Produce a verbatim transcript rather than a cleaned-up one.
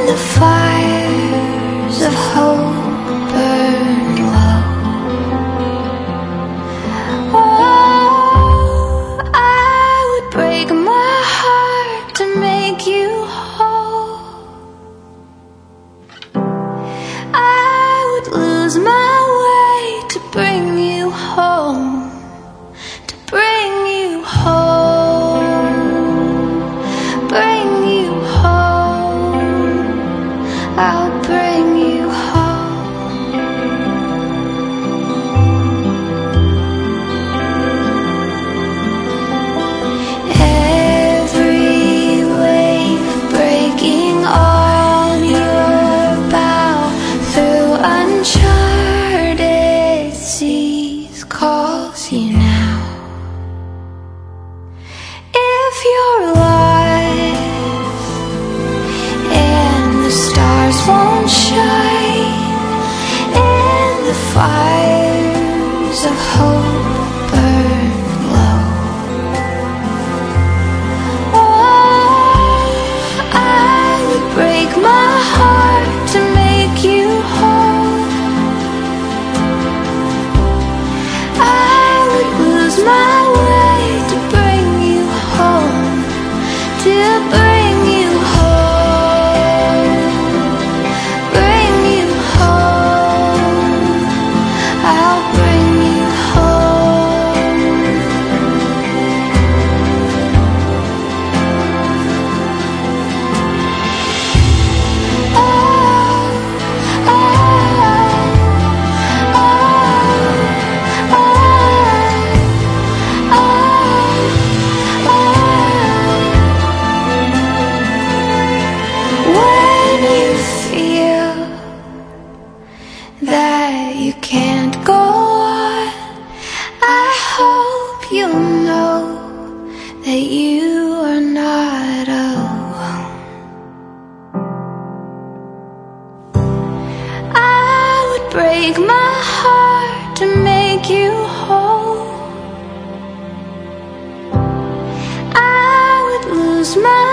the fires of hope burn low. Oh, I would break my heart to make you whole. I would lose my way to bring you home, to bring you home, bring you home. I'll bring you home. Every wave breaking on your bow through uncharted seas calls you now. If you're alive and the stars won't shine, and the fires of hope burn low, oh, I would break my heart to make you whole. I would lose my way to bring you home, to bring you home, bring you home. I'll bring you home. Oh, oh, oh, oh, oh. When you feel that you can't go on, I hope you'll know that you are not alone. I would break my heart to make you whole. I would lose my